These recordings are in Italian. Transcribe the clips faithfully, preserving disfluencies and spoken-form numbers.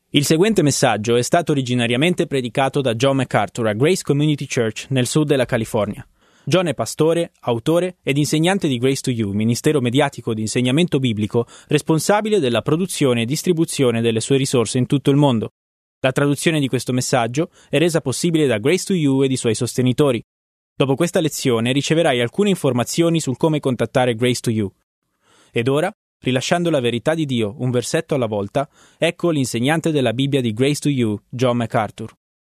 Il seguente messaggio è stato originariamente predicato da John MacArthur a Grace Community Church nel sud della California. John è pastore, autore ed insegnante di Grace to You, ministero mediatico di insegnamento biblico responsabile della produzione e distribuzione delle sue risorse in tutto il mondo. La traduzione di questo messaggio è resa possibile da Grace to You ed i suoi sostenitori. Dopo questa lezione riceverai alcune informazioni sul come contattare Grace to You. Ed ora, rilasciando la verità di Dio un versetto alla volta, ecco l'insegnante della Bibbia di Grace to You, John MacArthur.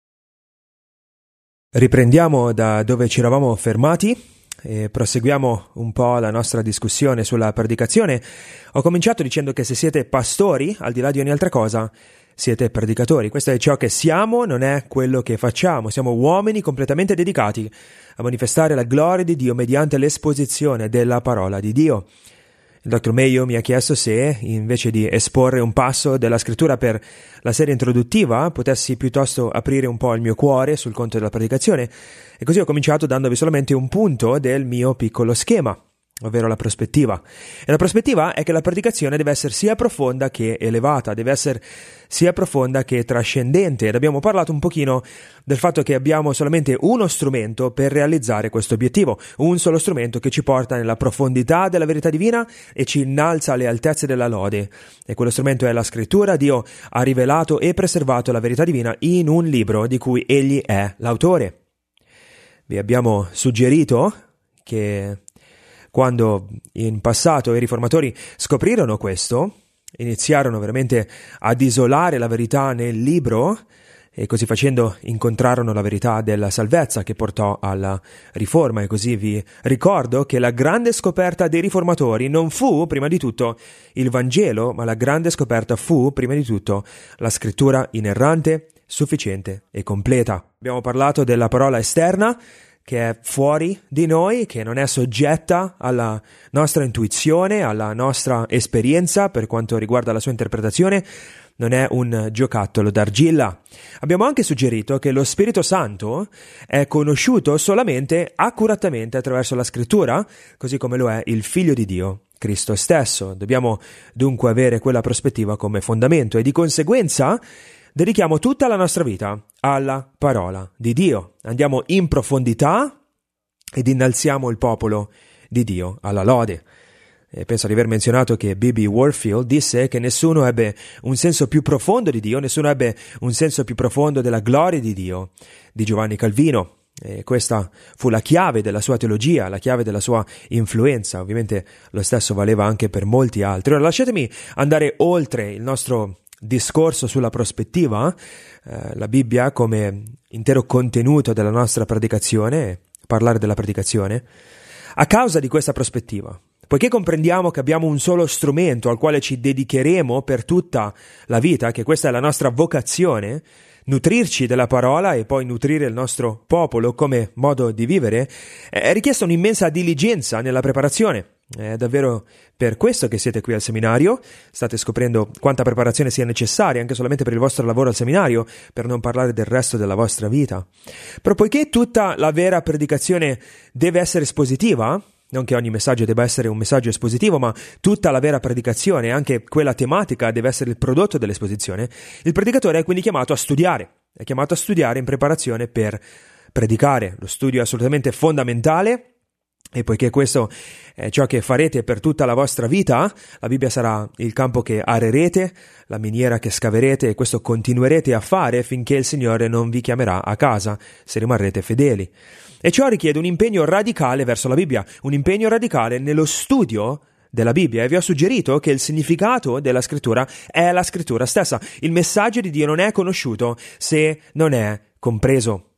Riprendiamo da dove ci eravamo fermati e proseguiamo un po' la nostra discussione sulla predicazione. Ho cominciato dicendo che se siete pastori, al di là di ogni altra cosa, siete predicatori. Questo è ciò che siamo, non è quello che facciamo. Siamo uomini completamente dedicati a manifestare la gloria di Dio mediante l'esposizione della parola di Dio. Il dottor Mayo mi ha chiesto se, invece di esporre un passo della scrittura per la serie introduttiva, potessi piuttosto aprire un po' il mio cuore sul conto della predicazione, e così ho cominciato dandovi solamente un punto del mio piccolo schema, ovvero la prospettiva. E la prospettiva è che la predicazione deve essere sia profonda che elevata, deve essere sia profonda che trascendente, ed abbiamo parlato un pochino del fatto che abbiamo solamente uno strumento per realizzare questo obiettivo, un solo strumento che ci porta nella profondità della verità divina e ci innalza alle altezze della lode, e quello strumento è la scrittura. Dio ha rivelato e preservato la verità divina in un libro di cui Egli è l'autore. Vi abbiamo suggerito che quando in passato i riformatori scoprirono questo, iniziarono veramente ad isolare la verità nel libro, e così facendo incontrarono la verità della salvezza che portò alla riforma. E così vi ricordo che la grande scoperta dei riformatori non fu prima di tutto il Vangelo, ma la grande scoperta fu prima di tutto la scrittura inerrante, sufficiente e completa. Abbiamo parlato della parola esterna, che è fuori di noi, che non è soggetta alla nostra intuizione, alla nostra esperienza per quanto riguarda la sua interpretazione, non è un giocattolo d'argilla. Abbiamo anche suggerito che lo Spirito Santo è conosciuto solamente accuratamente attraverso la Scrittura, così come lo è il Figlio di Dio, Cristo stesso. Dobbiamo dunque avere quella prospettiva come fondamento, e di conseguenza dedichiamo tutta la nostra vita alla parola di Dio. Andiamo in profondità ed innalziamo il popolo di Dio alla lode. E penso di aver menzionato che B B Warfield disse che nessuno ebbe un senso più profondo di Dio, nessuno ebbe un senso più profondo della gloria di Dio di Giovanni Calvino. E questa fu la chiave della sua teologia, la chiave della sua influenza. Ovviamente lo stesso valeva anche per molti altri. Ora lasciatemi andare oltre il nostro discorso sulla prospettiva, eh, la Bibbia come intero contenuto della nostra predicazione, parlare della predicazione, a causa di questa prospettiva. Poiché comprendiamo che abbiamo un solo strumento al quale ci dedicheremo per tutta la vita, che questa è la nostra vocazione, nutrirci della parola e poi nutrire il nostro popolo come modo di vivere, è richiesta un'immensa diligenza nella preparazione. È davvero per questo che siete qui al seminario, state scoprendo quanta preparazione sia necessaria anche solamente per il vostro lavoro al seminario, per non parlare del resto della vostra vita. Però poiché tutta la vera predicazione deve essere espositiva, non che ogni messaggio debba essere un messaggio espositivo, ma tutta la vera predicazione, anche quella tematica, deve essere il prodotto dell'esposizione, il predicatore è quindi chiamato a studiare, è chiamato a studiare in preparazione per predicare. Lo studio è assolutamente fondamentale, e poiché questo è ciò che farete per tutta la vostra vita, la Bibbia sarà il campo che arerete, la miniera che scaverete, e questo continuerete a fare finché il Signore non vi chiamerà a casa, se rimarrete fedeli. E ciò richiede un impegno radicale verso la Bibbia, un impegno radicale nello studio della Bibbia, e vi ho suggerito che il significato della scrittura è la scrittura stessa. Il messaggio di Dio non è conosciuto se non è compreso.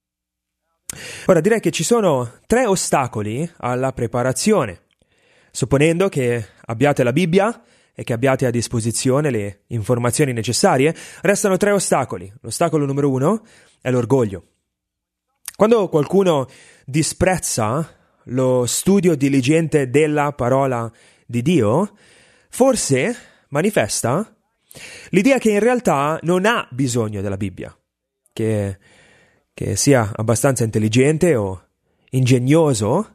Ora direi che ci sono tre ostacoli alla preparazione. Supponendo che abbiate la Bibbia e che abbiate a disposizione le informazioni necessarie, restano tre ostacoli. L'ostacolo numero uno è l'orgoglio. Quando qualcuno disprezza lo studio diligente della parola di Dio, forse manifesta l'idea che in realtà non ha bisogno della Bibbia, che, che sia abbastanza intelligente o ingegnoso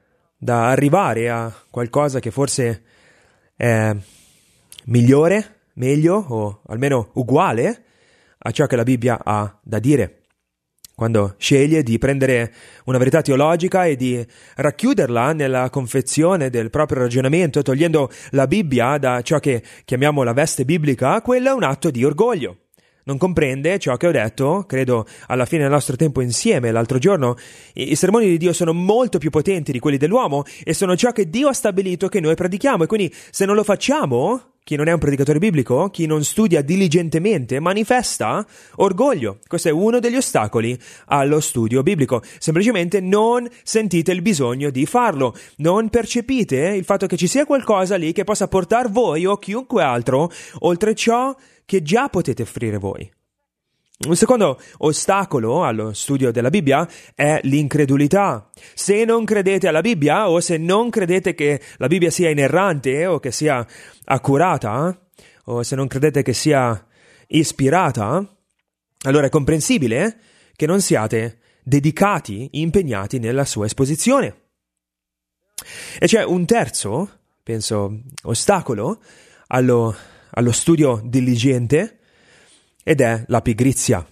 da arrivare a qualcosa che forse è migliore meglio o almeno uguale a ciò che la Bibbia ha da dire. Quando sceglie di prendere una verità teologica e di racchiuderla nella confezione del proprio ragionamento, togliendo la Bibbia da ciò che chiamiamo la veste biblica, quello è un atto di orgoglio. Non comprende ciò che ho detto, credo alla fine del nostro tempo insieme l'altro giorno. I, i sermoni di Dio sono molto più potenti di quelli dell'uomo e sono ciò che Dio ha stabilito che noi predichiamo, e quindi se non lo facciamo, chi non è un predicatore biblico, chi non studia diligentemente, manifesta orgoglio. Questo è uno degli ostacoli allo studio biblico. Semplicemente non sentite il bisogno di farlo, non percepite il fatto che ci sia qualcosa lì che possa portare voi o chiunque altro oltre ciò che già potete offrire voi. Un secondo ostacolo allo studio della Bibbia è l'incredulità. Se non credete alla Bibbia, o se non credete che la Bibbia sia inerrante o che sia accurata, o se non credete che sia ispirata, allora è comprensibile che non siate dedicati, impegnati nella sua esposizione. E c'è un terzo, penso, ostacolo allo, allo studio diligente, ed è la pigrizia.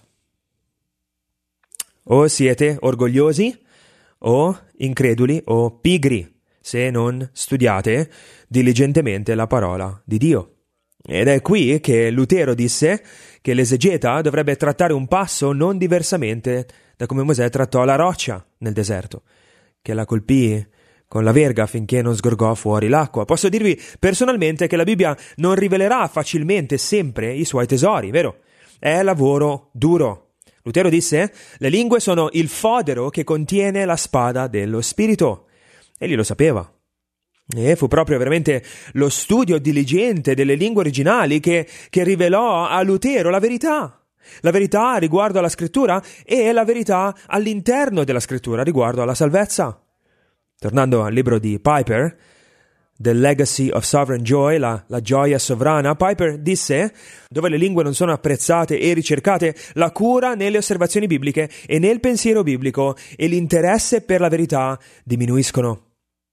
O siete orgogliosi, o increduli, o pigri, se non studiate diligentemente la parola di Dio. Ed è qui che Lutero disse che l'esegeta dovrebbe trattare un passo non diversamente da come Mosè trattò la roccia nel deserto, che la colpì con la verga finché non sgorgò fuori l'acqua. Posso dirvi personalmente che la Bibbia non rivelerà facilmente sempre i suoi tesori, vero? È lavoro duro. Lutero disse: le lingue sono il fodero che contiene la spada dello spirito. Egli lo sapeva. E fu proprio veramente lo studio diligente delle lingue originali che, che rivelò a Lutero la verità. La verità riguardo alla scrittura e la verità all'interno della scrittura riguardo alla salvezza. Tornando al libro di Piper, The Legacy of Sovereign Joy, la, la gioia sovrana, Piper disse: dove le lingue non sono apprezzate e ricercate, la cura nelle osservazioni bibliche e nel pensiero biblico e l'interesse per la verità diminuiscono.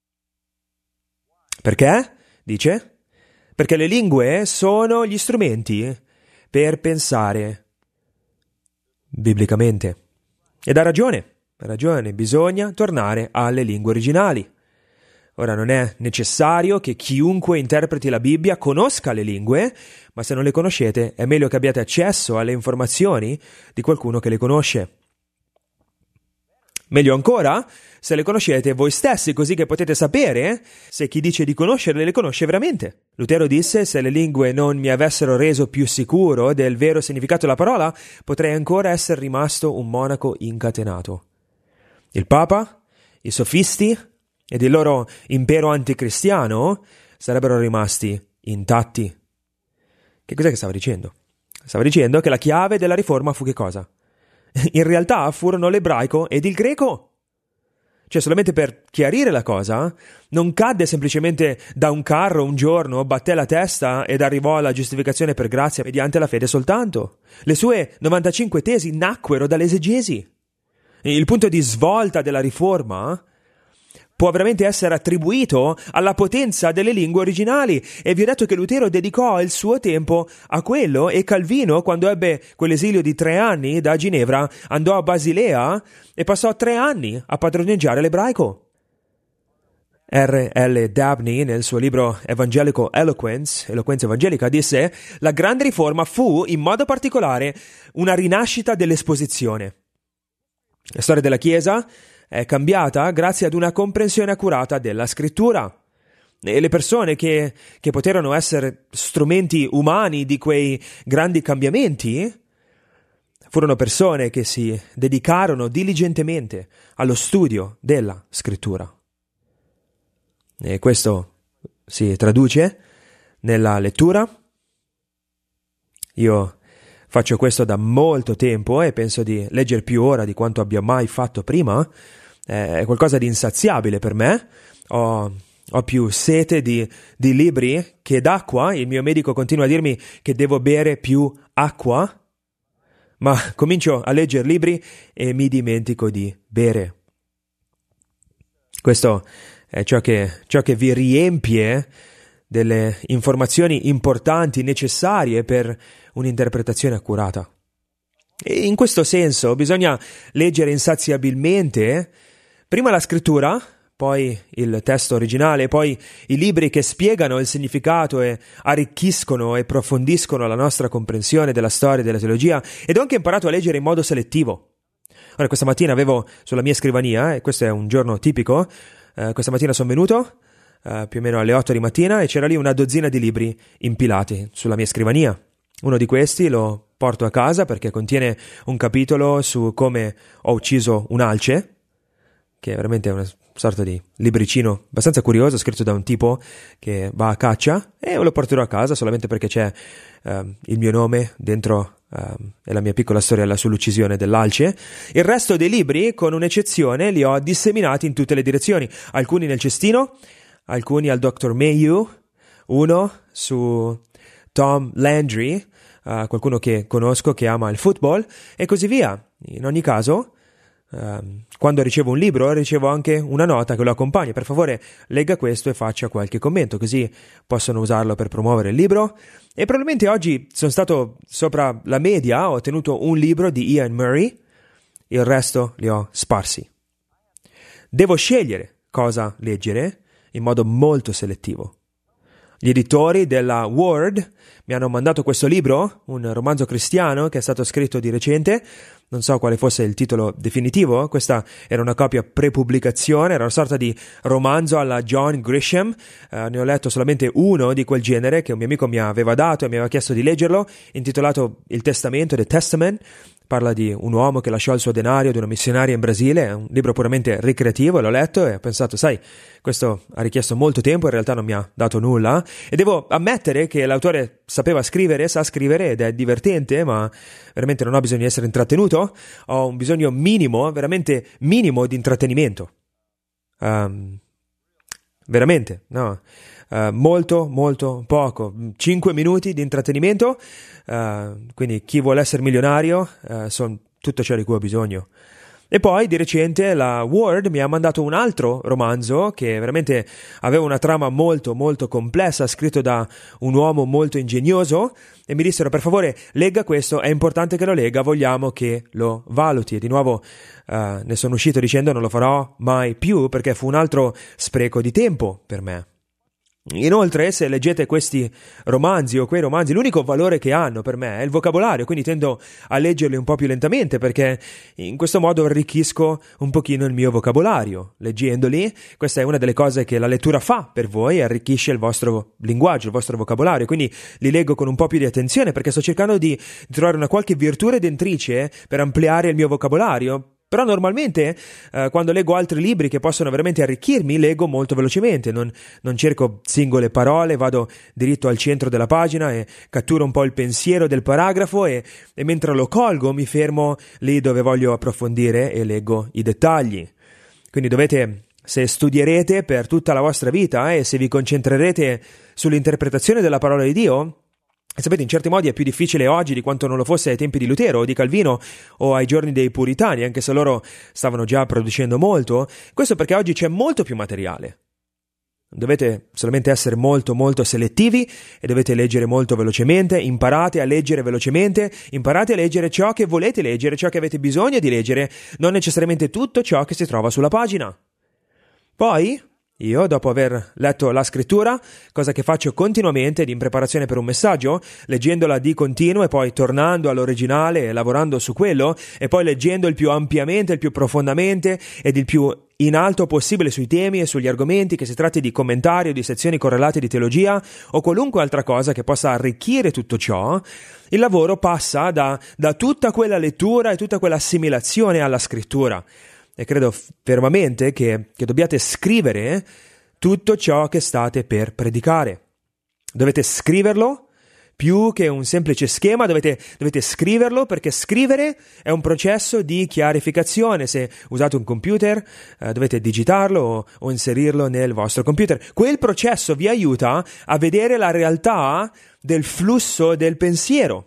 Perché? Dice: perché le lingue sono gli strumenti per pensare biblicamente. Ed ha ragione, ha ragione, bisogna tornare alle lingue originali. Ora, non è necessario che chiunque interpreti la Bibbia conosca le lingue, ma se non le conoscete è meglio che abbiate accesso alle informazioni di qualcuno che le conosce. Meglio ancora, se le conoscete voi stessi, così che potete sapere se chi dice di conoscerle le conosce veramente. Lutero disse: se le lingue non mi avessero reso più sicuro del vero significato della parola, potrei ancora essere rimasto un monaco incatenato. Il Papa, i sofisti ed il loro impero anticristiano sarebbero rimasti intatti. Che cos'è che stava dicendo? Stava dicendo che la chiave della riforma fu che cosa? In realtà furono l'ebraico ed il greco. Cioè, solamente per chiarire la cosa, non cadde semplicemente da un carro un giorno, batté la testa ed arrivò alla giustificazione per grazia mediante la fede soltanto. Le sue novantacinque tesi nacquero dall'esegesi. Il punto di svolta della riforma può veramente essere attribuito alla potenza delle lingue originali, e vi ho detto che Lutero dedicò il suo tempo a quello, e Calvino, quando ebbe quell'esilio di tre anni da Ginevra, andò a Basilea e passò tre anni a padroneggiare l'ebraico. R L Dabney, nel suo libro Evangelical Eloquence, Eloquenza Evangelica, disse: la grande riforma fu, in modo particolare, una rinascita dell'esposizione. La storia della Chiesa è cambiata grazie ad una comprensione accurata della scrittura. E le persone che, che poterono essere strumenti umani di quei grandi cambiamenti furono persone che si dedicarono diligentemente allo studio della scrittura. E questo si traduce nella lettura. Io faccio questo da molto tempo e penso di leggere più ora di quanto abbia mai fatto prima. È qualcosa di insaziabile per me. Ho, ho più sete di, di libri che d'acqua. Il mio medico continua a dirmi che devo bere più acqua, ma comincio a leggere libri e mi dimentico di bere. Questo è ciò che, ciò che vi riempie delle informazioni importanti necessarie per un'interpretazione accurata. E in questo senso bisogna leggere insaziabilmente prima la scrittura, poi il testo originale, poi i libri che spiegano il significato e arricchiscono e approfondiscono la nostra comprensione della storia e della teologia, ed ho anche imparato a leggere in modo selettivo. Ora, questa mattina avevo sulla mia scrivania, e questo è un giorno tipico, eh, questa mattina sono venuto eh, più o meno alle otto di mattina e c'era lì una dozzina di libri impilati sulla mia scrivania. Uno di questi lo porto a casa perché contiene un capitolo su come ho ucciso un'alce, che è veramente una sorta di libricino abbastanza curioso, scritto da un tipo che va a caccia, e lo porterò a casa solamente perché c'è uh, il mio nome dentro uh, e la mia piccola storiella sull'uccisione dell'alce. Il resto dei libri, con un'eccezione, li ho disseminati in tutte le direzioni, alcuni nel cestino, alcuni al dottor Mayhew, uno su Tom Landry, uh, qualcuno che conosco che ama il football, e così via. In ogni caso, Uh, quando ricevo un libro ricevo anche una nota che lo accompagna. Per favore legga questo e faccia qualche commento, così possono usarlo per promuovere il libro. E probabilmente oggi sono stato sopra la media, ho ottenuto un libro di Ian Murray, il resto li ho sparsi. Devo scegliere cosa leggere in modo molto selettivo. Gli editori della Word mi hanno mandato questo libro, un romanzo cristiano che è stato scritto di recente. Non so quale fosse il titolo definitivo, questa era una copia pre-pubblicazione, era una sorta di romanzo alla John Grisham. Uh, ne ho letto solamente uno di quel genere che un mio amico mi aveva dato e mi aveva chiesto di leggerlo, intitolato Il Testamento, The Testament. Parla di un uomo che lasciò il suo denario ad una missionaria in Brasile, è un libro puramente ricreativo, e l'ho letto e ho pensato, sai, questo ha richiesto molto tempo, in realtà non mi ha dato nulla, e devo ammettere che l'autore sapeva scrivere, sa scrivere ed è divertente, ma veramente non ho bisogno di essere intrattenuto, ho un bisogno minimo, veramente minimo di intrattenimento. Um, veramente, no? Uh, molto, molto poco, cinque minuti di intrattenimento, uh, quindi chi vuole essere milionario uh, sono tutto ciò di cui ho bisogno. E poi di recente la Word mi ha mandato un altro romanzo che veramente aveva una trama molto molto complessa, scritto da un uomo molto ingegnoso, e mi dissero per favore legga questo, è importante che lo legga, vogliamo che lo valuti. E di nuovo uh, ne sono uscito dicendo non lo farò mai più perché fu un altro spreco di tempo per me. Inoltre, se leggete questi romanzi o quei romanzi, l'unico valore che hanno per me è il vocabolario, quindi tendo a leggerli un po' più lentamente perché in questo modo arricchisco un pochino il mio vocabolario. Leggendoli, questa è una delle cose che la lettura fa per voi, arricchisce il vostro linguaggio, il vostro vocabolario, quindi li leggo con un po' più di attenzione perché sto cercando di trovare una qualche virtù redentrice per ampliare il mio vocabolario. Però normalmente eh, quando leggo altri libri che possono veramente arricchirmi, leggo molto velocemente, non, non cerco singole parole, vado diritto al centro della pagina e catturo un po' il pensiero del paragrafo e, e mentre lo colgo mi fermo lì dove voglio approfondire e leggo i dettagli. Quindi dovete, se studierete per tutta la vostra vita e eh, se vi concentrerete sull'interpretazione della parola di Dio, e sapete, in certi modi è più difficile oggi di quanto non lo fosse ai tempi di Lutero o di Calvino o ai giorni dei Puritani, anche se loro stavano già producendo molto. Questo perché oggi c'è molto più materiale. Dovete solamente essere molto molto selettivi e dovete leggere molto velocemente, imparate a leggere velocemente, imparate a leggere ciò che volete leggere, ciò che avete bisogno di leggere, non necessariamente tutto ciò che si trova sulla pagina. Poi io, dopo aver letto la scrittura, cosa che faccio continuamente in preparazione per un messaggio, leggendola di continuo e poi tornando all'originale e lavorando su quello, e poi leggendo il più ampiamente, il più profondamente ed il più in alto possibile sui temi e sugli argomenti, che si tratti di commentari o di sezioni correlate di teologia o qualunque altra cosa che possa arricchire tutto ciò, il lavoro passa da, da tutta quella lettura e tutta quella assimilazione alla scrittura. E credo fermamente che, che dobbiate scrivere tutto ciò che state per predicare. Dovete scriverlo più che un semplice schema, dovete, dovete scriverlo perché scrivere è un processo di chiarificazione. Se usate un computer eh, dovete digitarlo o, o inserirlo nel vostro computer. Quel processo vi aiuta a vedere la realtà del flusso del pensiero.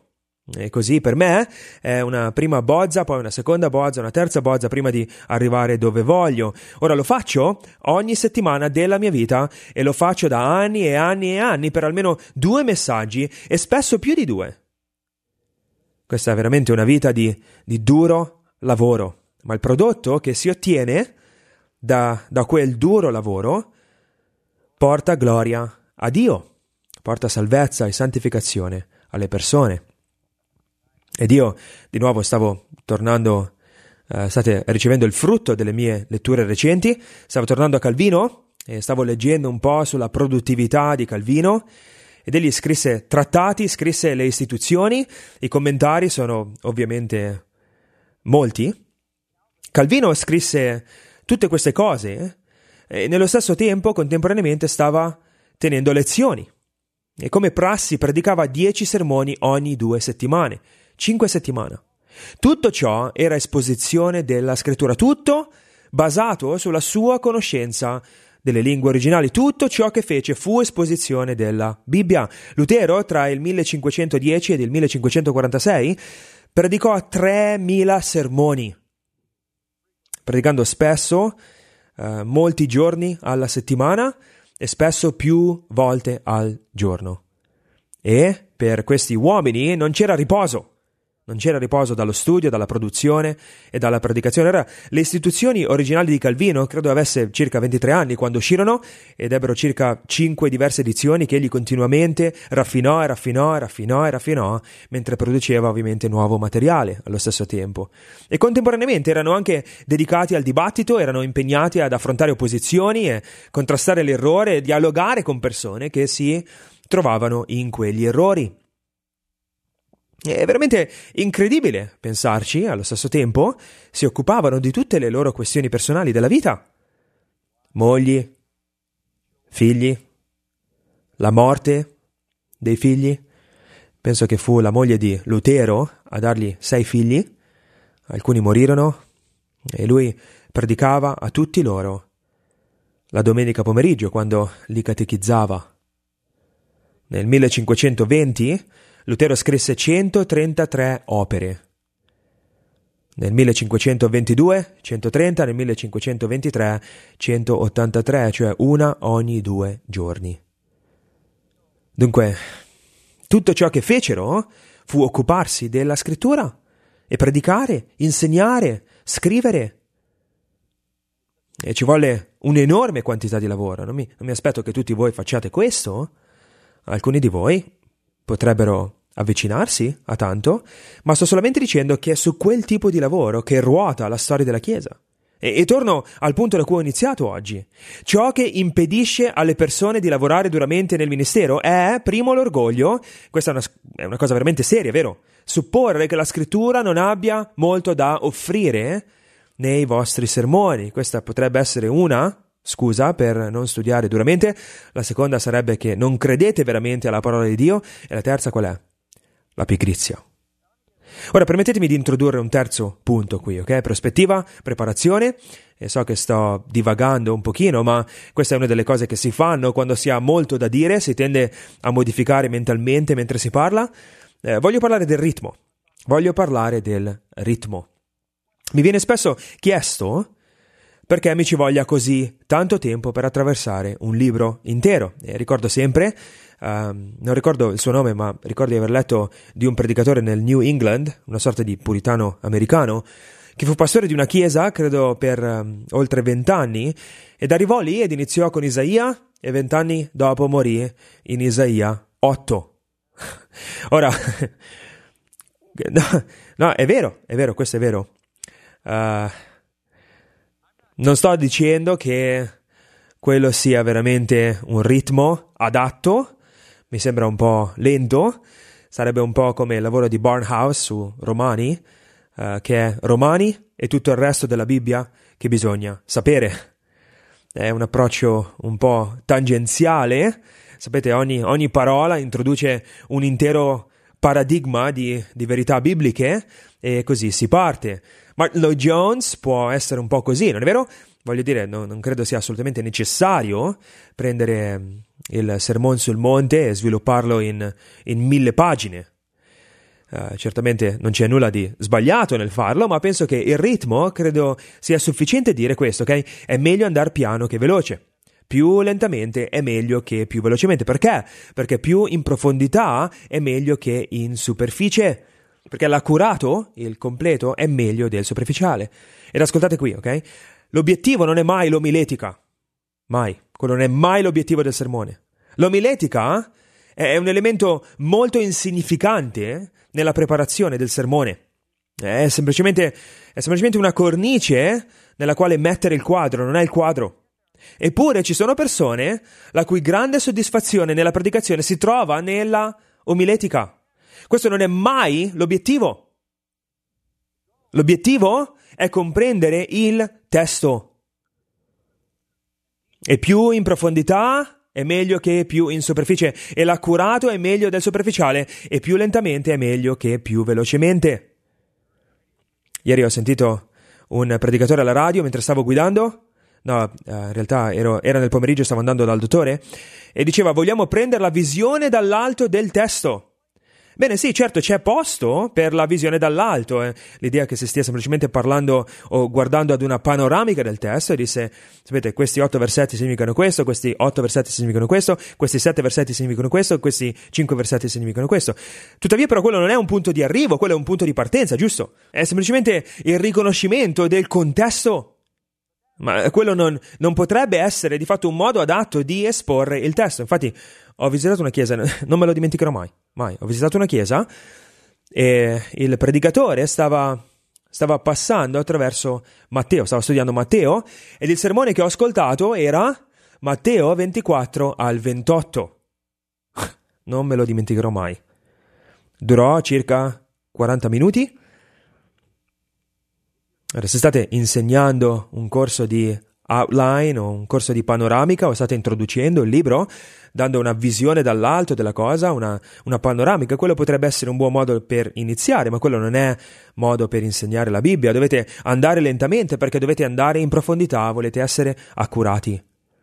E così per me è una prima bozza, poi una seconda bozza, una terza bozza prima di arrivare dove voglio. Ora lo faccio ogni settimana della mia vita e lo faccio da anni e anni e anni per almeno due messaggi e spesso più di due. Questa è veramente una vita di, di duro lavoro, ma il prodotto che si ottiene da, da quel duro lavoro porta gloria a Dio, porta salvezza e santificazione alle persone. Ed io, di nuovo, stavo tornando, eh, state ricevendo il frutto delle mie letture recenti, stavo tornando a Calvino e stavo leggendo un po' sulla produttività di Calvino ed egli scrisse trattati, scrisse le istituzioni, i commentari sono ovviamente molti. Calvino scrisse tutte queste cose e nello stesso tempo, contemporaneamente, stava tenendo lezioni e come prassi predicava dieci sermoni ogni due settimane. Cinque settimane. Tutto ciò era esposizione della scrittura, tutto basato sulla sua conoscenza delle lingue originali. Tutto ciò che fece fu esposizione della Bibbia. Lutero, tra il millecinquecentodieci ed il millecinquecentoquarantasei, predicò tremila sermoni, predicando spesso eh, molti giorni alla settimana e spesso più volte al giorno. E per questi uomini non c'era riposo. Non c'era riposo dallo studio, dalla produzione e dalla predicazione. Era, le istituzioni originali di Calvino credo avesse circa ventitré anni quando uscirono ed ebbero circa cinque diverse edizioni che egli continuamente raffinò e raffinò e raffinò e raffinò mentre produceva ovviamente nuovo materiale allo stesso tempo. E contemporaneamente erano anche dedicati al dibattito, erano impegnati ad affrontare opposizioni e contrastare l'errore e dialogare con persone che si trovavano in quegli errori. È veramente incredibile pensarci, allo stesso tempo si occupavano di tutte le loro questioni personali della vita. Mogli, figli, la morte dei figli. Penso che fu la moglie di Lutero a dargli sei figli, alcuni morirono e lui predicava a tutti loro la domenica pomeriggio quando li catechizzava. Nel millecinquecentoventi Lutero scrisse centotrentatré opere. Nel millecinquecentoventidue, centotrenta, nel millecinquecentoventitré, centottantatré, cioè una ogni due giorni. Dunque, tutto ciò che fecero fu occuparsi della scrittura e predicare, insegnare, scrivere. E ci volle un'enorme quantità di lavoro. Non mi, non mi aspetto che tutti voi facciate questo. Alcuni di voi potrebbero avvicinarsi a tanto, ma sto solamente dicendo che è su quel tipo di lavoro che ruota la storia della Chiesa. E, e torno al punto da cui ho iniziato oggi. Ciò che impedisce alle persone di lavorare duramente nel ministero è, primo, l'orgoglio. Questa è una, è una cosa veramente seria, vero? Supporre che la scrittura non abbia molto da offrire nei vostri sermoni. Questa potrebbe essere una scusa per non studiare duramente. La seconda sarebbe che non credete veramente alla parola di Dio. E la terza qual è? La pigrizia. Ora permettetemi di introdurre un terzo punto qui, ok? Prospettiva, preparazione. E so che sto divagando un pochino, ma questa è una delle cose che si fanno quando si ha molto da dire, si tende a modificare mentalmente mentre si parla. Eh, voglio parlare del ritmo. Voglio parlare del ritmo. Mi viene spesso chiesto perché mi ci voglia così tanto tempo per attraversare un libro intero. E ricordo sempre, uh, non ricordo il suo nome, ma ricordo di aver letto di un predicatore nel New England, una sorta di puritano americano, che fu pastore di una chiesa, credo per um, oltre vent'anni, ed arrivò lì ed iniziò con Isaia, e vent'anni dopo morì in Isaia otto. Ora, no, no, è vero, è vero, questo è vero. Uh, Non sto dicendo che quello sia veramente un ritmo adatto, mi sembra un po' lento, sarebbe un po' come il lavoro di Barnhouse su Romani, uh, che è Romani e tutto il resto della Bibbia che bisogna sapere. È un approccio un po' tangenziale, sapete, ogni, ogni parola introduce un intero paradigma di, di verità bibliche e così si parte. Martin Lloyd-Jones può essere un po' così, non è vero? Voglio dire, no, non credo sia assolutamente necessario prendere il Sermon sul Monte e svilupparlo in, in mille pagine. Uh, certamente non c'è nulla di sbagliato nel farlo, ma penso che il ritmo credo sia sufficiente dire questo, ok? È meglio andare piano che veloce. Più lentamente è meglio che più velocemente. Perché? Perché più in profondità è meglio che in superficie. Perché l'accurato, il completo, è meglio del superficiale. Ed ascoltate qui, ok? L'obiettivo non è mai l'omiletica. Mai. Quello non è mai l'obiettivo del sermone. L'omiletica è un elemento molto insignificante nella preparazione del sermone. È semplicemente, è semplicemente una cornice nella quale mettere il quadro, non è il quadro. Eppure ci sono persone la cui grande soddisfazione nella predicazione si trova nella omiletica. Questo non è mai l'obiettivo. L'obiettivo è comprendere il testo. E più in profondità è meglio che più in superficie, e l'accurato è meglio del superficiale, e più lentamente è meglio che più velocemente. Ieri ho sentito un predicatore alla radio mentre stavo guidando, no, in realtà ero, era nel pomeriggio, stavo andando dal dottore, e diceva: vogliamo prendere la visione dall'alto del testo. Bene, sì, certo, c'è posto per la visione dall'alto, eh. L'idea che si stia semplicemente parlando o guardando ad una panoramica del testo e disse: sapete, questi otto versetti significano questo, questi otto versetti significano questo, questi sette versetti significano questo, questi cinque versetti significano questo. Tuttavia però quello non è un punto di arrivo, quello è un punto di partenza, giusto? È semplicemente il riconoscimento del contesto. Ma quello non, non potrebbe essere di fatto un modo adatto di esporre il testo. Infatti ho visitato una chiesa, non me lo dimenticherò mai, mai. Ho visitato una chiesa e il predicatore stava, stava passando attraverso Matteo, stava studiando Matteo, ed il sermone che ho ascoltato era Matteo ventiquattro al ventotto. Non me lo dimenticherò mai. Durò circa quaranta minuti. Ora, se state insegnando un corso di outline o un corso di panoramica, o state introducendo il libro, dando una visione dall'alto della cosa, una, una panoramica, quello potrebbe essere un buon modo per iniziare, ma quello non è modo per insegnare la Bibbia. Dovete andare lentamente perché dovete andare in profondità, volete essere accurati.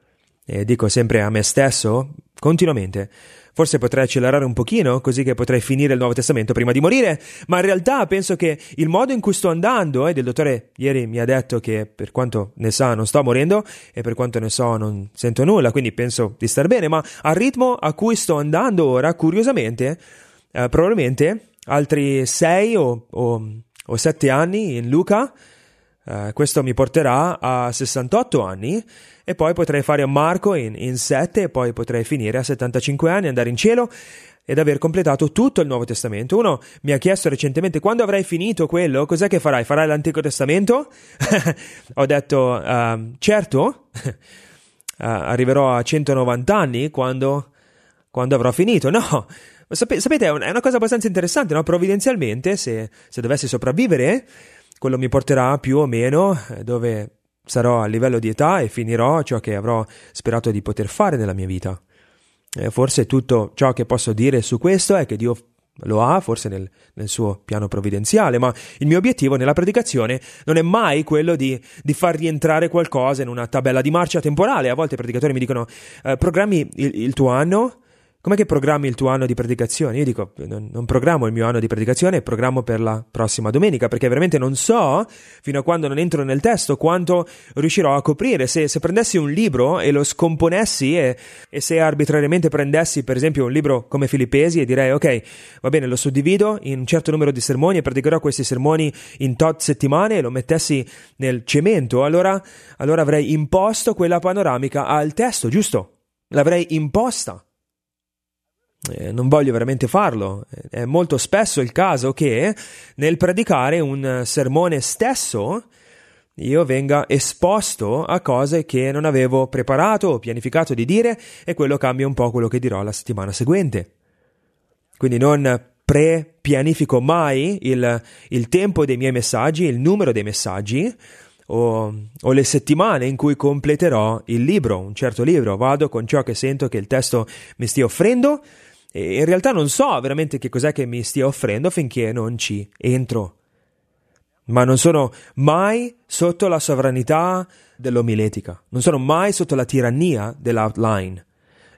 E dico sempre a me stesso, continuamente, forse potrei accelerare un pochino, così che potrei finire il Nuovo Testamento prima di morire, ma in realtà penso che il modo in cui sto andando, ed il dottore ieri mi ha detto che per quanto ne sa non sto morendo, e per quanto ne so non sento nulla, quindi penso di star bene, ma al ritmo a cui sto andando ora, curiosamente, eh, probabilmente altri sei o, o, o sette anni in Luca, Uh, questo mi porterà a sessantotto anni, e poi potrei fare un Marco in, in sette, e poi potrei finire a settantacinque anni, andare in cielo ed aver completato tutto il Nuovo Testamento. Uno mi ha chiesto recentemente: quando avrai finito quello, cos'è che farai? Farai l'Antico Testamento? Ho detto uh, certo, uh, arriverò a centonovanta anni quando, quando avrò finito. No, sapete, è una cosa abbastanza interessante, no? Provvidenzialmente, se, se dovessi sopravvivere, quello mi porterà più o meno dove sarò a livello di età e finirò ciò che avrò sperato di poter fare nella mia vita. E forse tutto ciò che posso dire su questo è che Dio lo ha, forse nel, nel suo piano provvidenziale, ma il mio obiettivo nella predicazione non è mai quello di, di far rientrare qualcosa in una tabella di marcia temporale. A volte i predicatori mi dicono: eh, programmi il, il tuo anno? Com'è che programmi il tuo anno di predicazione? Io dico: non, non programmo il mio anno di predicazione, programmo per la prossima domenica, perché veramente non so, fino a quando non entro nel testo, quanto riuscirò a coprire. Se, se prendessi un libro e lo scomponessi, e, e se arbitrariamente prendessi per esempio un libro come Filippesi e direi: ok, va bene, lo suddivido in un certo numero di sermoni e predicherò questi sermoni in tot settimane, e lo mettessi nel cemento, allora, allora avrei imposto quella panoramica al testo, giusto? L'avrei imposta. Eh, non voglio veramente farlo. È molto spesso il caso che nel predicare un sermone stesso io venga esposto a cose che non avevo preparato o pianificato di dire, e quello cambia un po' quello che dirò la settimana seguente. Quindi non pre-pianifico mai il, il tempo dei miei messaggi, il numero dei messaggi, o, o le settimane in cui completerò il libro, un certo libro. Vado con ciò che sento che il testo mi stia offrendo, e in realtà non so veramente che cos'è che mi stia offrendo finché non ci entro. Ma non sono mai sotto la sovranità dell'omiletica, non sono mai sotto la tirannia dell'outline.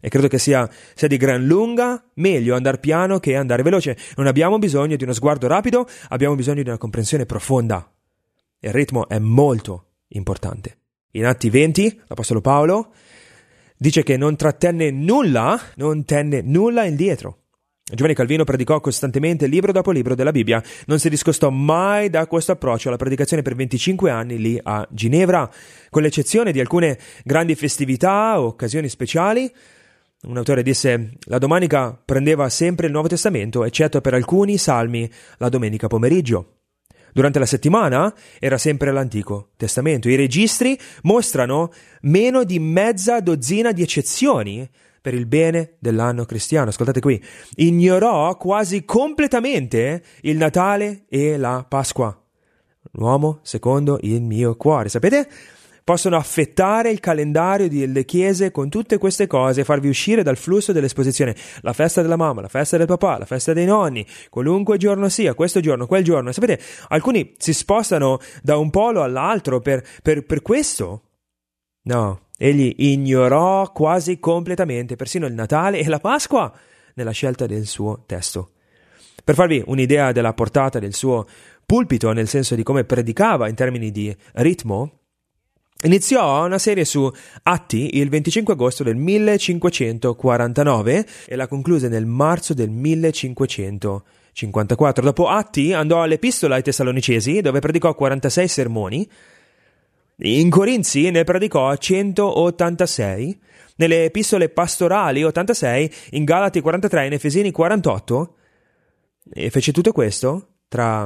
E credo che sia, sia di gran lunga meglio andare piano che andare veloce. Non abbiamo bisogno di uno sguardo rapido, abbiamo bisogno di una comprensione profonda. Il ritmo è molto importante. In Atti venti, l'Apostolo Paolo dice che non trattenne nulla, non tenne nulla indietro. Giovanni Calvino predicò costantemente libro dopo libro della Bibbia, non si discostò mai da questo approccio alla predicazione per venticinque anni lì a Ginevra, con l'eccezione di alcune grandi festività o occasioni speciali. Un autore disse: la domenica prendeva sempre il Nuovo Testamento, eccetto per alcuni salmi la domenica pomeriggio. Durante la settimana era sempre l'Antico Testamento. I registri mostrano meno di mezza dozzina di eccezioni per il bene dell'anno cristiano. Ascoltate qui. Ignorò quasi completamente il Natale e la Pasqua. L'uomo secondo il mio cuore. Sapete? Possono affettare il calendario delle chiese con tutte queste cose e farvi uscire dal flusso dell'esposizione. La festa della mamma, la festa del papà, la festa dei nonni, qualunque giorno sia, questo giorno, quel giorno. Sapete, alcuni si spostano da un polo all'altro per, per, per questo. No, egli ignorò quasi completamente persino il Natale e la Pasqua nella scelta del suo testo. Per farvi un'idea della portata del suo pulpito, nel senso di come predicava in termini di ritmo, iniziò una serie su Atti il venticinque agosto del millecinquecentoquarantanove e la concluse nel marzo del millecinquecentocinquantaquattro. Dopo Atti andò all'Epistola ai Tessalonicesi, dove predicò quarantasei sermoni. In Corinzi ne predicò centottantasei, nelle epistole pastorali ottantasei, in Galati quarantatré, in Efesini quarantotto, e fece tutto questo tra...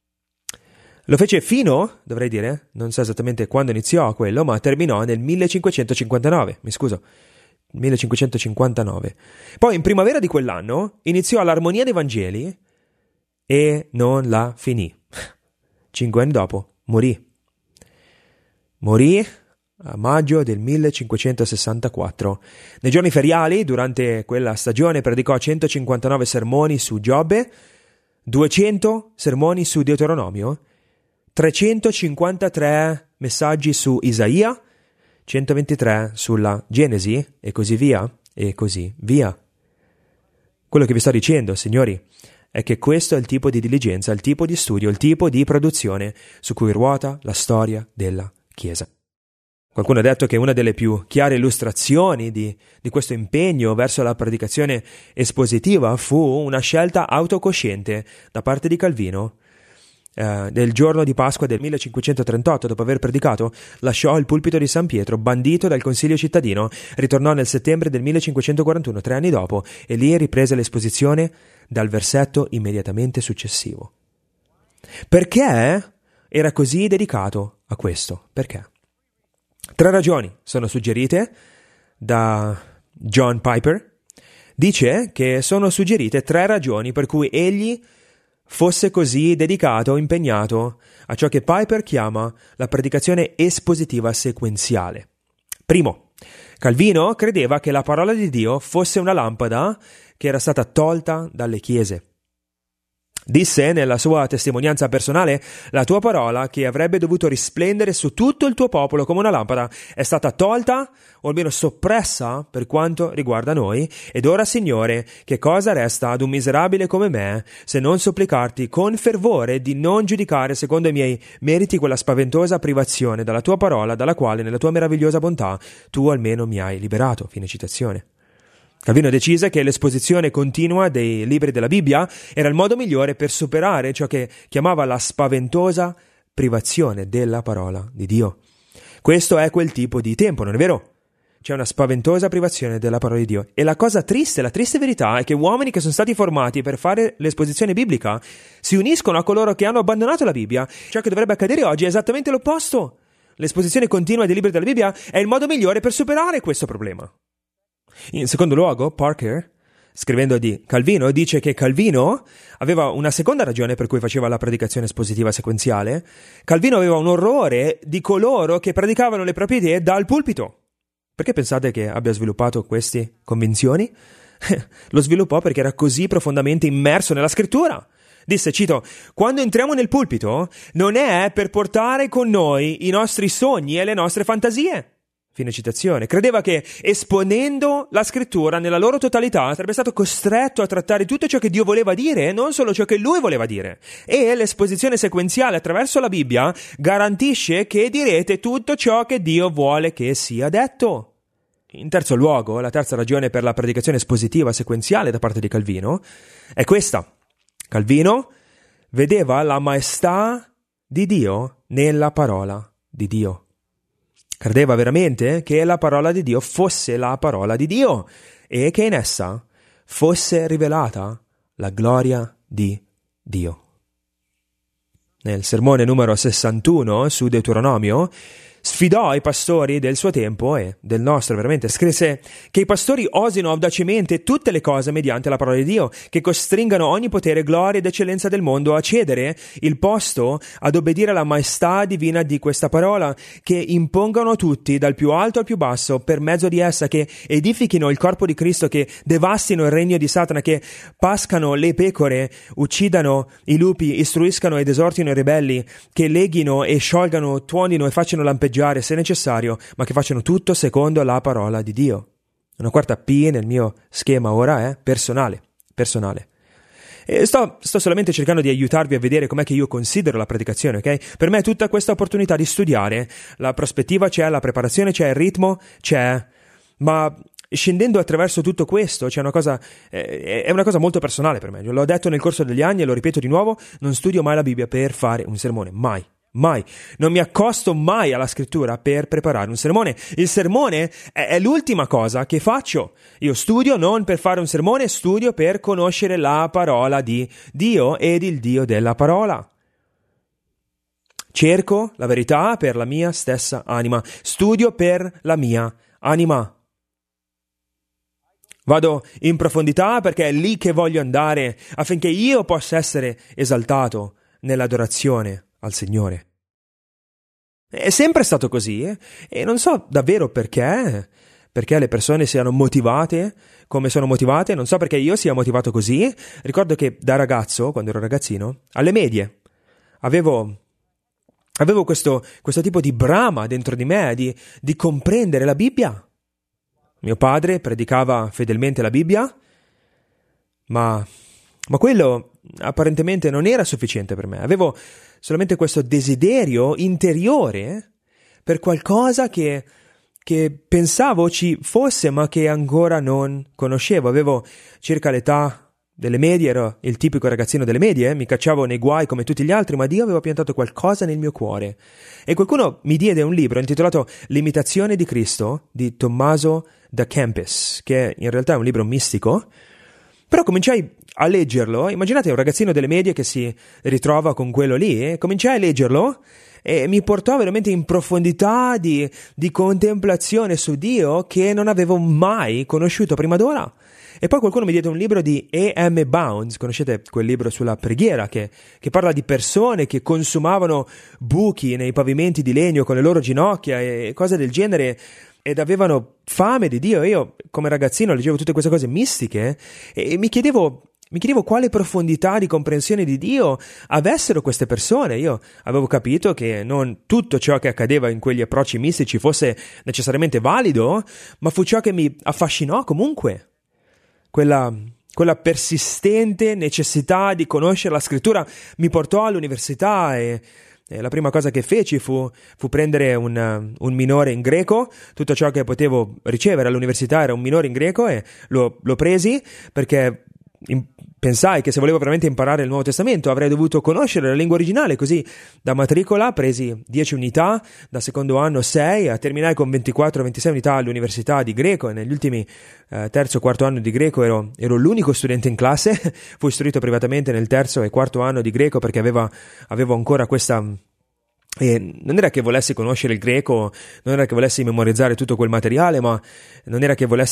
Lo fece fino, dovrei dire, non so esattamente quando iniziò quello, ma terminò nel millecinquecentocinquantanove, mi scuso, millecinquecentocinquantanove. Poi in primavera di quell'anno iniziò l'Armonia dei Vangeli e non la finì. Cinque anni dopo morì. Morì a maggio del millecinquecentosessantaquattro. Nei giorni feriali, durante quella stagione, predicò centocinquantanove sermoni su Giobbe, duecento sermoni su Deuteronomio, trecentocinquantatré messaggi su Isaia, centoventitré sulla Genesi e così via, e così via. Quello che vi sto dicendo, signori, è che questo è il tipo di diligenza, il tipo di studio, il tipo di produzione su cui ruota la storia della Chiesa. Qualcuno ha detto che una delle più chiare illustrazioni di, di questo impegno verso la predicazione espositiva fu una scelta autocosciente da parte di Calvino. Eh, del giorno di Pasqua del millecinquecentotrentotto, dopo aver predicato, lasciò il pulpito di San Pietro, bandito dal consiglio cittadino, ritornò nel settembre del millecinquecentoquarantuno, tre anni dopo, e lì riprese l'esposizione dal versetto immediatamente successivo. Perché era così dedicato a questo? Perché? Tre ragioni sono suggerite da John Piper. Dice che sono suggerite tre ragioni per cui egli fosse così dedicato, impegnato a ciò che Piper chiama la predicazione espositiva sequenziale. Primo, Calvino credeva che la parola di Dio fosse una lampada che era stata tolta dalle chiese. Disse nella sua testimonianza personale: la tua parola, che avrebbe dovuto risplendere su tutto il tuo popolo come una lampada, è stata tolta o almeno soppressa per quanto riguarda noi, ed ora, Signore, che cosa resta ad un miserabile come me se non supplicarti con fervore di non giudicare secondo i miei meriti quella spaventosa privazione dalla tua parola, dalla quale nella tua meravigliosa bontà tu almeno mi hai liberato. Fine citazione. Calvino decise che l'esposizione continua dei libri della Bibbia era il modo migliore per superare ciò che chiamava la spaventosa privazione della parola di Dio. Questo è quel tipo di tempo, non è vero? C'è una spaventosa privazione della parola di Dio. E la cosa triste, la triste verità è che uomini che sono stati formati per fare l'esposizione biblica si uniscono a coloro che hanno abbandonato la Bibbia. Ciò che dovrebbe accadere oggi è esattamente l'opposto. L'esposizione continua dei libri della Bibbia è il modo migliore per superare questo problema. In secondo luogo, Parker, scrivendo di Calvino, dice che Calvino aveva una seconda ragione per cui faceva la predicazione espositiva sequenziale. Calvino aveva un orrore di coloro che predicavano le proprie idee dal pulpito. Perché pensate che abbia sviluppato queste convinzioni? Lo sviluppò perché era così profondamente immerso nella scrittura. Disse, cito, quando entriamo nel pulpito non è per portare con noi i nostri sogni e le nostre fantasie. Fine citazione. Credeva che esponendo la scrittura nella loro totalità sarebbe stato costretto a trattare tutto ciò che Dio voleva dire e non solo ciò che lui voleva dire. E l'esposizione sequenziale attraverso la Bibbia garantisce che direte tutto ciò che Dio vuole che sia detto. In terzo luogo, la terza ragione per la predicazione espositiva sequenziale da parte di Calvino è questa. Calvino vedeva la maestà di Dio nella parola di Dio. Credeva veramente che la parola di Dio fosse la parola di Dio e che in essa fosse rivelata la gloria di Dio. Nel sermone numero sessantuno su Deuteronomio sfidò i pastori del suo tempo e del nostro, veramente, scrisse che i pastori osino audacemente tutte le cose mediante la parola di Dio, che costringano ogni potere, gloria ed eccellenza del mondo a cedere il posto ad obbedire alla maestà divina di questa parola, che impongano tutti, dal più alto al più basso, per mezzo di essa, che edifichino il corpo di Cristo, che devastino il regno di Satana, che pascano le pecore, uccidano i lupi, istruiscano ed esortino i ribelli, che leghino e sciolgano, tuonino e facciano lampeggiare se necessario, ma che facciano tutto secondo la parola di Dio. Una quarta P nel mio schema ora è personale, personale. E sto, sto solamente cercando di aiutarvi a vedere com'è che io considero la predicazione, ok? Per me è tutta questa opportunità di studiare, la prospettiva c'è, la preparazione c'è, il ritmo c'è, ma scendendo attraverso tutto questo c'è una cosa, eh, è una cosa molto personale per me. L'ho detto nel corso degli anni e lo ripeto di nuovo, non studio mai la Bibbia per fare un sermone, mai. Mai. Non mi accosto mai alla scrittura per preparare un sermone. Il sermone è, è l'ultima cosa che faccio. Io studio non per fare un sermone, studio per conoscere la parola di Dio ed il Dio della parola. Cerco la verità per la mia stessa anima. Studio per la mia anima. Vado in profondità perché è lì che voglio andare affinché io possa essere esaltato nell'adorazione al Signore. È sempre stato così eh? E non so davvero perché, perché le persone siano motivate come sono motivate, non so perché io sia motivato così. Ricordo che da ragazzo, quando ero ragazzino, alle medie, avevo, avevo questo, questo tipo di brama dentro di me di, di comprendere la Bibbia. Mio padre predicava fedelmente la Bibbia, ma, ma quello apparentemente non era sufficiente per me. Avevo solamente questo desiderio interiore per qualcosa che, che pensavo ci fosse ma che ancora non conoscevo. Avevo circa l'età delle medie, ero il tipico ragazzino delle medie, mi cacciavo nei guai come tutti gli altri, ma Dio aveva piantato qualcosa nel mio cuore. E qualcuno mi diede un libro intitolato L'imitazione di Cristo di Tommaso da Kempis, che in realtà è un libro mistico. Però cominciai a leggerlo, immaginate un ragazzino delle medie che si ritrova con quello lì, eh? Cominciai a leggerlo e mi portò veramente in profondità di, di contemplazione su Dio che non avevo mai conosciuto prima d'ora. E poi qualcuno mi diede un libro di A M Bounds, conoscete quel libro sulla preghiera che, che parla di persone che consumavano buchi nei pavimenti di legno con le loro ginocchia e cose del genere, ed avevano fame di Dio. Io come ragazzino leggevo tutte queste cose mistiche e mi chiedevo mi chiedevo quale profondità di comprensione di Dio avessero queste persone. Io avevo capito che non tutto ciò che accadeva in quegli approcci mistici fosse necessariamente valido, ma fu ciò che mi affascinò comunque. Quella, quella persistente necessità di conoscere la scrittura mi portò all'università e la prima cosa che feci fu, fu prendere un, un minore in greco. Tutto ciò che potevo ricevere all'università era un minore in greco e lo, lo presi perché in, pensai che se volevo veramente imparare il Nuovo Testamento avrei dovuto conoscere la lingua originale. Così da matricola presi dieci unità, da secondo anno sei, a terminai con ventiquattro ventisei unità all'università di greco e negli ultimi eh, terzo e quarto anno di greco ero, ero l'unico studente in classe. Fui istruito privatamente nel terzo e quarto anno di greco perché aveva, avevo ancora questa... E non era che volessi conoscere il greco, non era che volessi memorizzare tutto quel materiale, ma non era che volessi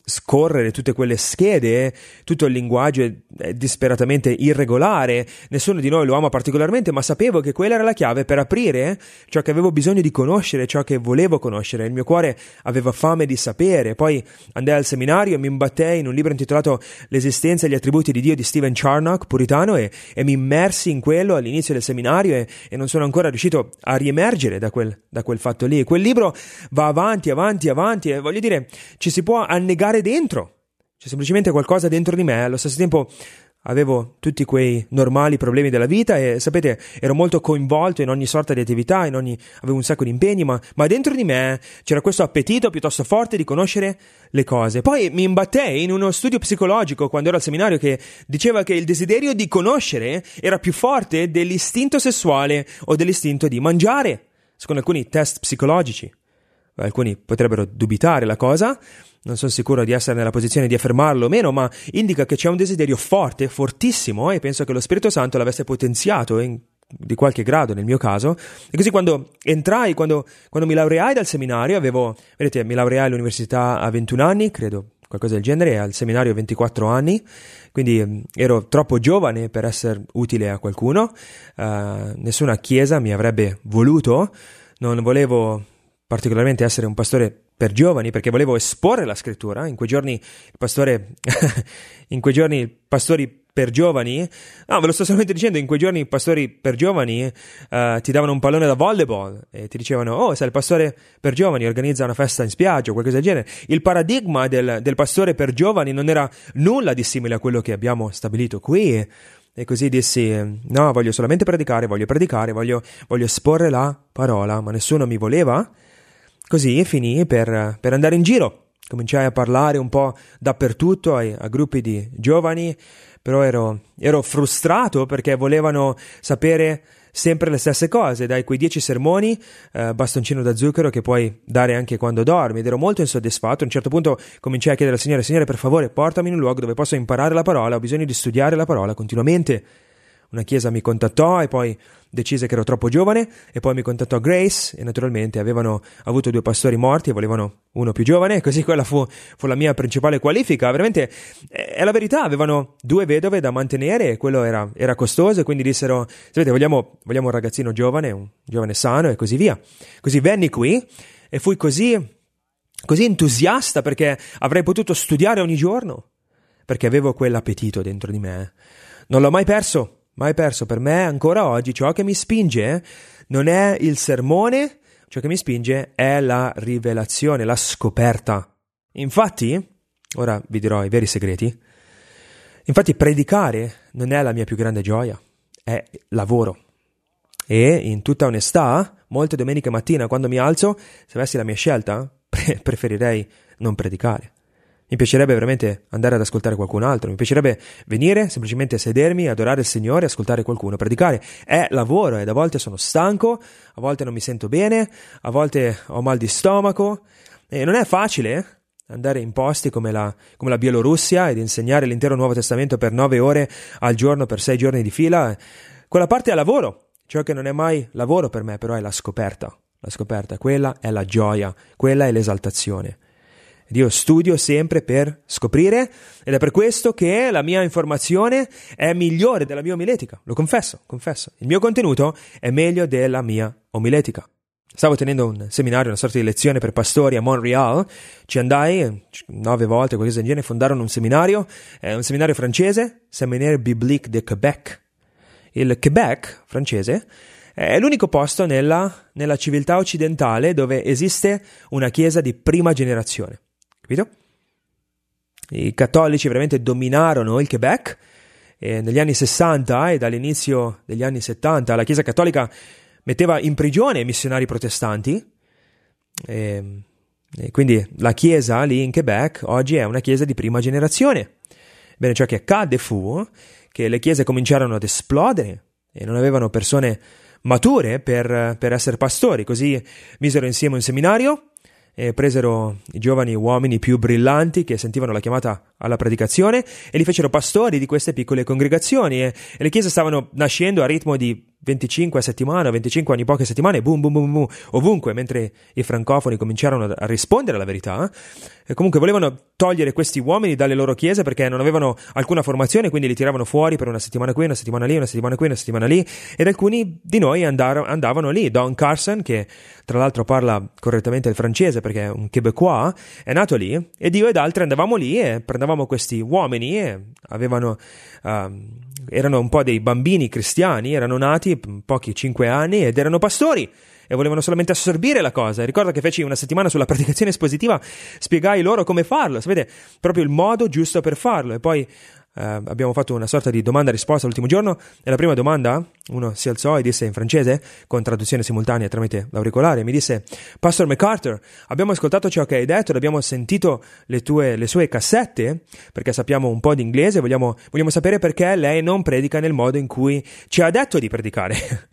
scorrere tutte quelle schede, tutto il linguaggio è, è disperatamente irregolare, nessuno di noi lo ama particolarmente, ma sapevo che quella era la chiave per aprire ciò che avevo bisogno di conoscere, ciò che volevo conoscere. Il mio cuore aveva fame di sapere. Poi andai al seminario e mi imbattei in un libro intitolato L'esistenza e gli attributi di Dio di Stephen Charnock, puritano, e, e mi immersi in quello all'inizio del seminario e, e non sono ancora riuscito a riemergere da quel, da quel fatto lì. Quel libro va avanti, avanti, avanti e voglio dire, ci si può annegare dentro, c'è semplicemente qualcosa dentro di me. Allo stesso tempo avevo tutti quei normali problemi della vita e sapete, ero molto coinvolto in ogni sorta di attività, in ogni, avevo un sacco di impegni, ma, ma dentro di me c'era questo appetito piuttosto forte di conoscere le cose. Poi mi imbattei in uno studio psicologico quando ero al seminario che diceva che il desiderio di conoscere era più forte dell'istinto sessuale o dell'istinto di mangiare, secondo alcuni test psicologici. Alcuni potrebbero dubitare la cosa, non sono sicuro di essere nella posizione di affermarlo o meno, ma indica che c'è un desiderio forte, fortissimo, e penso che lo Spirito Santo l'avesse potenziato in, di qualche grado nel mio caso. E così quando entrai, quando, quando mi laureai dal seminario, avevo, vedete, mi laureai all'università a ventuno anni, credo, qualcosa del genere, e al seminario a ventiquattro anni, quindi eh, ero troppo giovane per essere utile a qualcuno, uh, nessuna chiesa mi avrebbe voluto, non volevo particolarmente essere un pastore per giovani, perché volevo esporre la scrittura. In quei giorni il pastore in quei giorni i pastori per giovani, no, ve lo sto solamente dicendo, in quei giorni i pastori per giovani uh, ti davano un pallone da volleyball e ti dicevano: oh, sei il pastore per giovani, organizza una festa in spiaggia o qualcosa del genere. Il paradigma del, del pastore per giovani non era nulla di simile a quello che abbiamo stabilito qui. E così dissi: no, voglio solamente predicare, voglio predicare, voglio, voglio esporre la parola, ma nessuno mi voleva. Così finì per, per andare in giro. Cominciai a parlare un po' dappertutto ai, a gruppi di giovani, però ero, ero frustrato perché volevano sapere sempre le stesse cose, dai quei dieci sermoni, eh, bastoncino da zucchero che puoi dare anche quando dormi, ed ero molto insoddisfatto. A un certo punto cominciai a chiedere al Signore: Signore, per favore, portami in un luogo dove posso imparare la parola, ho bisogno di studiare la parola continuamente. Una chiesa mi contattò e poi decise che ero troppo giovane, e poi mi contattò Grace e naturalmente avevano avuto due pastori morti e volevano uno più giovane, e così quella fu, fu la mia principale qualifica. Veramente è la verità, avevano due vedove da mantenere e quello era, era costoso, e quindi dissero: sapete, vogliamo, vogliamo un ragazzino giovane, un giovane sano, e così via. Così venni qui e fui così, così entusiasta perché avrei potuto studiare ogni giorno, perché avevo quell'appetito dentro di me. Non l'ho mai perso. Mai perso. Per me ancora oggi ciò che mi spinge non è il sermone, ciò che mi spinge è la rivelazione, la scoperta. Infatti, ora vi dirò i veri segreti, infatti predicare non è la mia più grande gioia, è lavoro. E in tutta onestà, molte domeniche mattina quando mi alzo, se avessi la mia scelta, pre- preferirei non predicare. Mi piacerebbe veramente andare ad ascoltare qualcun altro, mi piacerebbe venire, semplicemente sedermi, adorare il Signore, ascoltare qualcuno. Predicare è lavoro ed a volte sono stanco, a volte non mi sento bene, a volte ho mal di stomaco, e non è facile andare in posti come la, come la Bielorussia ed insegnare l'intero Nuovo Testamento per nove ore al giorno per sei giorni di fila. Quella parte è lavoro, ciò che non è mai lavoro per me però è la scoperta, la scoperta, quella è la gioia, quella è l'esaltazione. Ed io studio sempre per scoprire, ed è per questo che la mia informazione è migliore della mia omiletica. Lo confesso, confesso. Il mio contenuto è meglio della mia omiletica. Stavo tenendo un seminario, una sorta di lezione per pastori a Montreal. Ci andai nove volte, qualcosa del genere, fondarono un seminario, eh, un seminario francese, Séminaire Biblique de Québec. Il Québec francese è l'unico posto nella, nella civiltà occidentale dove esiste una chiesa di prima generazione. Capito? I cattolici veramente dominarono il Québec e negli anni sessanta e dall'inizio degli anni settanta la Chiesa Cattolica metteva in prigione i missionari protestanti, e, e quindi la Chiesa lì in Québec oggi è una Chiesa di prima generazione. Bene, ciò che accadde fu che le chiese cominciarono ad esplodere e non avevano persone mature per, per essere pastori, così misero insieme un seminario e presero i giovani uomini più brillanti che sentivano la chiamata alla predicazione e li fecero pastori di queste piccole congregazioni, e, e le chiese stavano nascendo a ritmo di venticinque a settimana, venticinque ogni poche settimane, boom, boom, boom, boom, ovunque, mentre i francofoni cominciarono a rispondere alla verità. E comunque volevano togliere questi uomini dalle loro chiese perché non avevano alcuna formazione, quindi li tiravano fuori per una settimana qui, una settimana lì, una settimana qui, una settimana lì, ed alcuni di noi andaro, andavano lì. Don Carson, che tra l'altro parla correttamente il francese perché è un québécois, è nato lì, ed io ed altri andavamo lì e prendevamo questi uomini e avevano... Uh, erano un po' dei bambini cristiani, erano nati pochi cinque anni ed erano pastori e volevano solamente assorbire la cosa. Ricordo che feci una settimana sulla predicazione espositiva, spiegai loro come farlo, sapete, proprio il modo giusto per farlo. E poi eh, abbiamo fatto una sorta di domanda-risposta l'ultimo giorno, e la prima domanda uno si alzò e disse in francese, con traduzione simultanea tramite l'auricolare, mi disse: Pastor MacArthur, abbiamo ascoltato ciò che hai detto, abbiamo sentito le tue le sue cassette, perché sappiamo un po' di inglese, vogliamo, vogliamo sapere perché lei non predica nel modo in cui ci ha detto di predicare.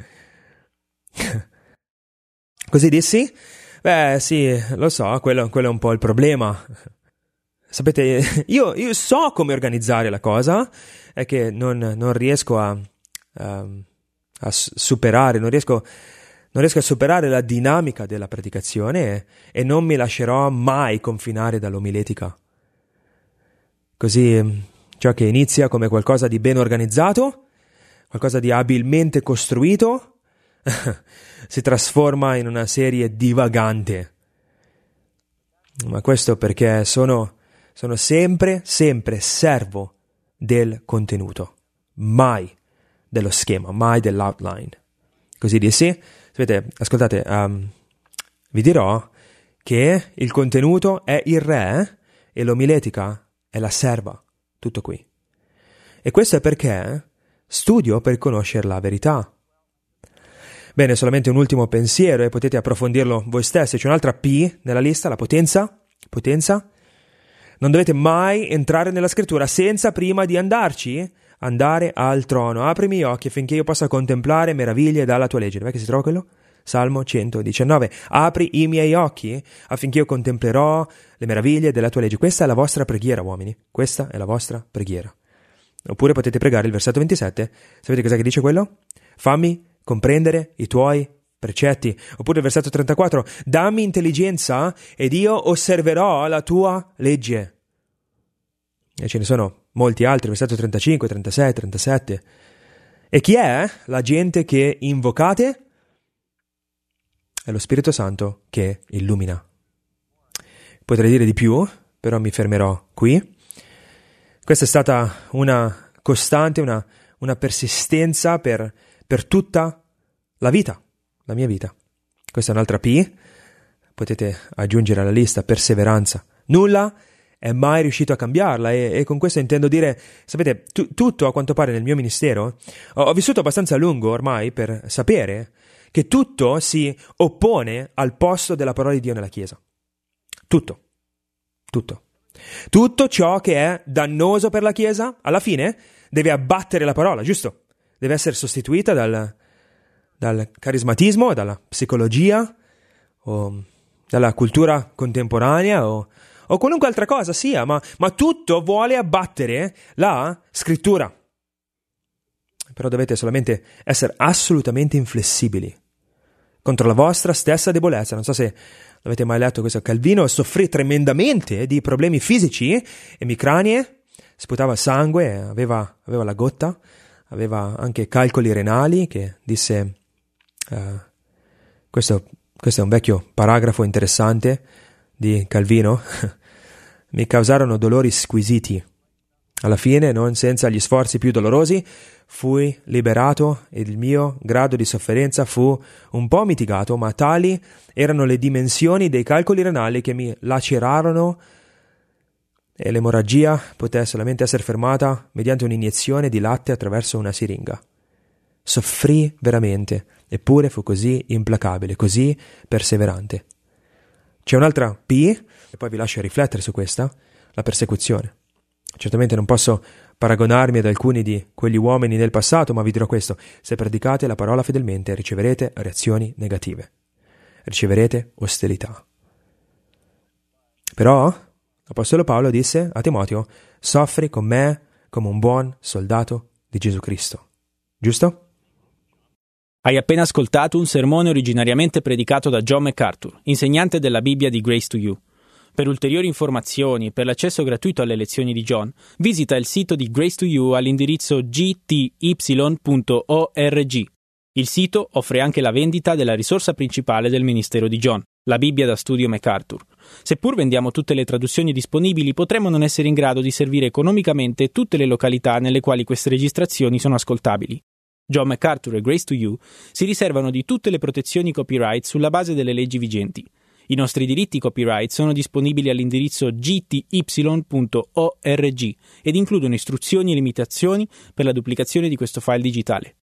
Così dissi: beh sì, lo so, quello, quello è un po' il problema. Sapete, io, io so come organizzare la cosa, è che non, non riesco a, a, a superare, non riesco, non riesco a superare la dinamica della predicazione e, e non mi lascerò mai confinare dall'omiletica. Così ciò che inizia come qualcosa di ben organizzato, qualcosa di abilmente costruito, si trasforma in una serie divagante. Ma questo perché sono... Sono sempre, sempre servo del contenuto, mai dello schema, mai dell'outline. Così dissi, sapete, ascoltate, um, vi dirò che il contenuto è il re e l'omiletica è la serva, tutto qui. E questo è perché studio per conoscere la verità. Bene, solamente un ultimo pensiero e potete approfondirlo voi stessi. C'è un'altra P nella lista, la potenza, potenza. Non dovete mai entrare nella scrittura senza prima di andarci, andare al trono. Apri i miei occhi affinché io possa contemplare meraviglie dalla tua legge. Dov'è che si trova quello? Salmo centodiciannove. Apri i miei occhi affinché io contemplerò le meraviglie della tua legge. Questa è la vostra preghiera, uomini. Questa è la vostra preghiera. Oppure potete pregare il versetto ventisette. Sapete cos'è che dice quello? Fammi comprendere i tuoi precetti. Oppure il versetto trentaquattro: dammi intelligenza ed io osserverò la tua legge. E ce ne sono molti altri, versetto trentacinque, trentasei, trentasette. E chi è la gente che invocate? È lo Spirito Santo che illumina. Potrei dire di più, però mi fermerò qui. Questa è stata una costante, una, una persistenza per, per tutta la vita. La mia vita. Questa è un'altra P, potete aggiungere alla lista: perseveranza. Nulla è mai riuscito a cambiarla e, e con questo intendo dire, sapete, tu, tutto a quanto pare nel mio ministero, ho, ho vissuto abbastanza a lungo ormai per sapere che tutto si oppone al posto della parola di Dio nella Chiesa. Tutto. Tutto. Tutto ciò che è dannoso per la Chiesa, alla fine, deve abbattere la parola, giusto? Deve essere sostituita dal... dal carismatismo, dalla psicologia, o dalla cultura contemporanea, o, o qualunque altra cosa sia, ma, ma tutto vuole abbattere la scrittura. Però dovete solamente essere assolutamente inflessibili contro la vostra stessa debolezza. Non so se l'avete mai letto questo. Calvino soffrì tremendamente di problemi fisici, emicranie, sputava sangue, aveva, aveva la gotta, aveva anche calcoli renali, che disse... Uh, questo, questo è un vecchio paragrafo interessante di Calvino. Mi causarono dolori squisiti. Alla fine, non senza gli sforzi più dolorosi, fui liberato ed il mio grado di sofferenza fu un po' mitigato, ma tali erano le dimensioni dei calcoli renali che mi lacerarono e l'emorragia poté solamente essere fermata mediante un'iniezione di latte attraverso una siringa. Soffrì veramente, eppure fu così implacabile, così perseverante. C'è un'altra P, e poi vi lascio riflettere su questa, la persecuzione. Certamente non posso paragonarmi ad alcuni di quegli uomini del passato, ma vi dirò questo: se predicate la parola fedelmente riceverete reazioni negative, riceverete ostilità. Però l'Apostolo Paolo disse a Timoteo: soffri con me come un buon soldato di Gesù Cristo. Giusto? Hai appena ascoltato un sermone originariamente predicato da John MacArthur, insegnante della Bibbia di Grace to You. Per ulteriori informazioni e per l'accesso gratuito alle lezioni di John, visita il sito di Grace to You all'indirizzo g t y punto org. Il sito offre anche la vendita della risorsa principale del ministero di John, la Bibbia da studio MacArthur. Seppur vendiamo tutte le traduzioni disponibili, potremmo non essere in grado di servire economicamente tutte le località nelle quali queste registrazioni sono ascoltabili. John MacArthur e Grace to You si riservano di tutte le protezioni copyright sulla base delle leggi vigenti. I nostri diritti copyright sono disponibili all'indirizzo g t y punto org ed includono istruzioni e limitazioni per la duplicazione di questo file digitale.